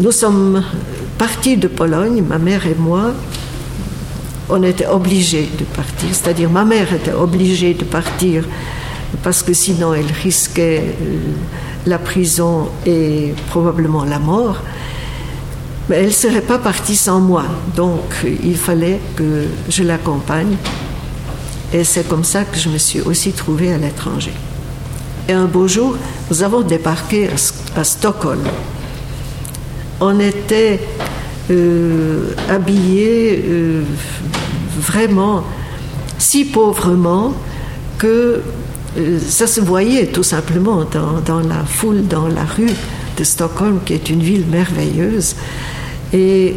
nous sommes partis de Pologne, ma mère et moi. On était obligés de partir, c'est-à-dire ma mère était obligée de partir parce que sinon elle risquait la prison et probablement la mort. Mais elle ne serait pas partie sans moi, donc il fallait que je l'accompagne. Et c'est comme ça que je me suis aussi trouvée à l'étranger. Et un beau jour, nous avons débarqué à Stockholm. On était habillés vraiment si pauvrement que ça se voyait tout simplement dans la foule, dans la rue de Stockholm, qui est une ville merveilleuse. Et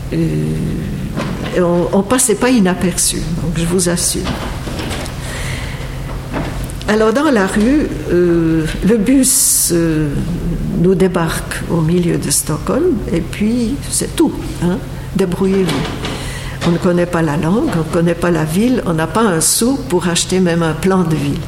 on ne passait pas inaperçu, donc je vous assure. Alors dans la rue, le bus nous débarque au milieu de Stockholm, et puis c'est tout, hein, débrouillez-vous. On ne connaît pas la langue, on ne connaît pas la ville, on n'a pas un sou pour acheter même un plan de ville.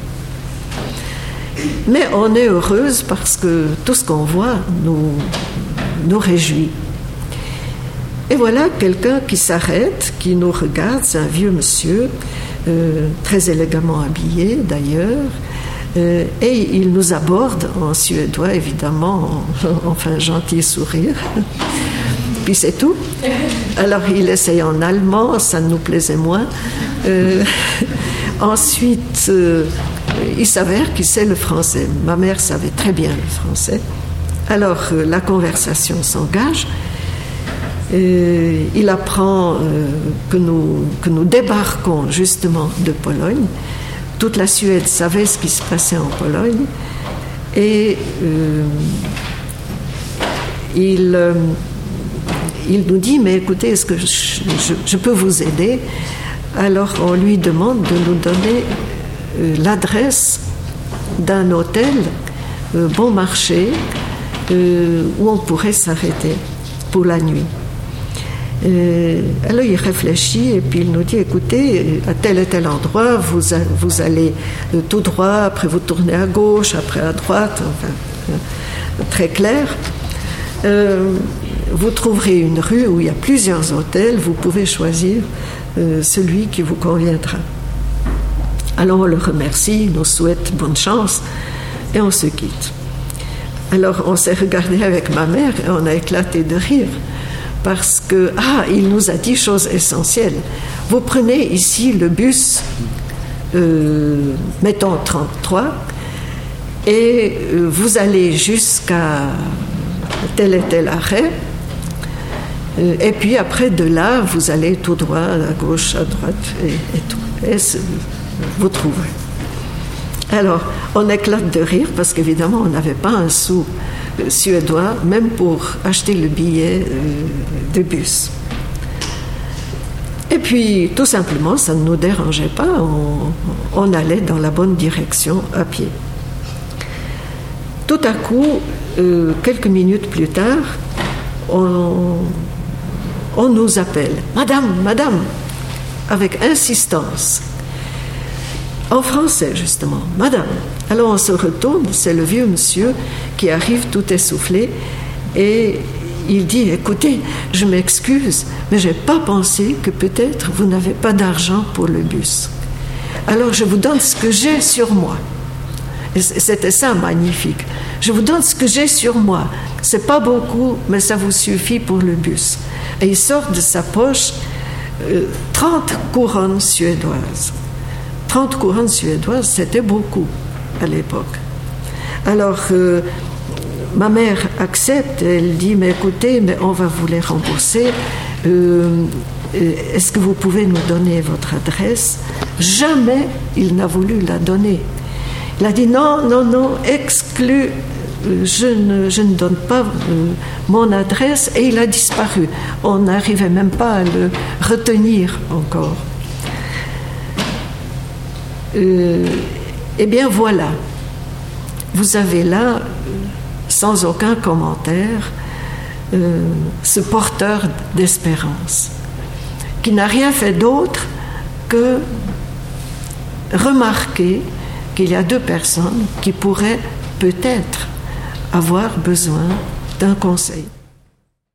Mais on est heureuse parce que tout ce qu'on voit nous réjouit. Et voilà quelqu'un qui s'arrête, qui nous regarde, c'est un vieux monsieur, très élégamment habillé d'ailleurs, et il nous aborde en suédois, évidemment, enfin gentil sourire. Puis c'est tout. Alors il essaye en allemand, ça nous plaisait moins. Ensuite, il s'avère qu'il sait le français. Ma mère savait très bien le français. Alors la conversation s'engage. Il apprend que nous débarquons justement de Pologne. Toute la Suède savait ce qui se passait en Pologne. Et il nous dit, mais écoutez, est-ce que je peux vous aider? Alors on lui demande de nous donner l'adresse d'un hôtel bon marché où on pourrait s'arrêter pour la nuit. Alors il réfléchit et puis il nous dit, écoutez, à tel et tel endroit, vous allez tout droit, après vous tournez à gauche, après à droite, enfin, très clair. Vous trouverez une rue où il y a plusieurs hôtels, vous pouvez choisir celui qui vous conviendra. Alors on le remercie, il nous souhaite bonne chance et on se quitte. Alors on s'est regardé avec ma mère et on a éclaté de rire parce que, il nous a dit chose essentielle. Vous prenez ici le bus, mettons 33, et vous allez jusqu'à tel et tel arrêt, et puis après de là, vous allez tout droit, à gauche, à droite, et tout. Et vous trouverez. Alors, on éclate de rire parce qu'évidemment, on n'avait pas un sou suédois, même pour acheter le billet de bus. Et puis, tout simplement, ça ne nous dérangeait pas, on allait dans la bonne direction à pied. Tout à coup, quelques minutes plus tard, on nous appelle. Madame, avec insistance. En français, justement. Madame. Alors on se retourne, c'est le vieux monsieur qui arrive tout essoufflé et il dit, écoutez, je m'excuse, mais je n'ai pas pensé que peut-être vous n'avez pas d'argent pour le bus. Alors je vous donne ce que j'ai sur moi. Et c'était ça, magnifique. Je vous donne ce que j'ai sur moi. C'est pas beaucoup, mais ça vous suffit pour le bus. Et il sort de sa poche 30 couronnes suédoises. 30 couronnes suédoises, c'était beaucoup à l'époque. Alors, ma mère accepte, elle dit, mais écoutez, mais on va vous les rembourser. Est-ce que vous pouvez nous donner votre adresse? Jamais il n'a voulu la donner. Il a dit, non, exclu, je ne donne pas mon adresse, et il a disparu. On n'arrivait même pas à le retenir encore. Eh bien voilà, vous avez là, sans aucun commentaire, ce porteur d'espérance, qui n'a rien fait d'autre que remarquer qu'il y a deux personnes qui pourraient peut-être avoir besoin d'un conseil.